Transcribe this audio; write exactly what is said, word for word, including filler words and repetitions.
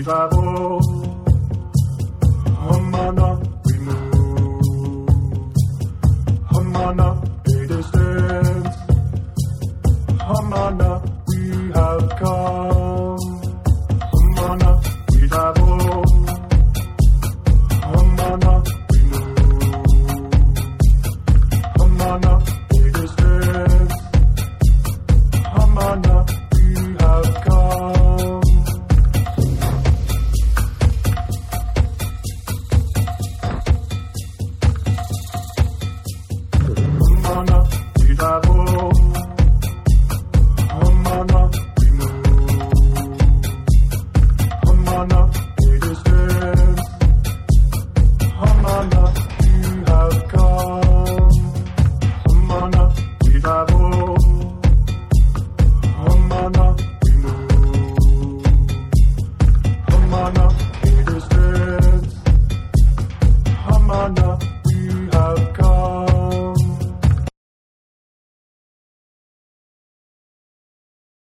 travel. Hamana, we move. Hamana, a distance. Hamana, we have come. Hamana, we travel. Hamana, we move. Hamana, a distance. Hamana.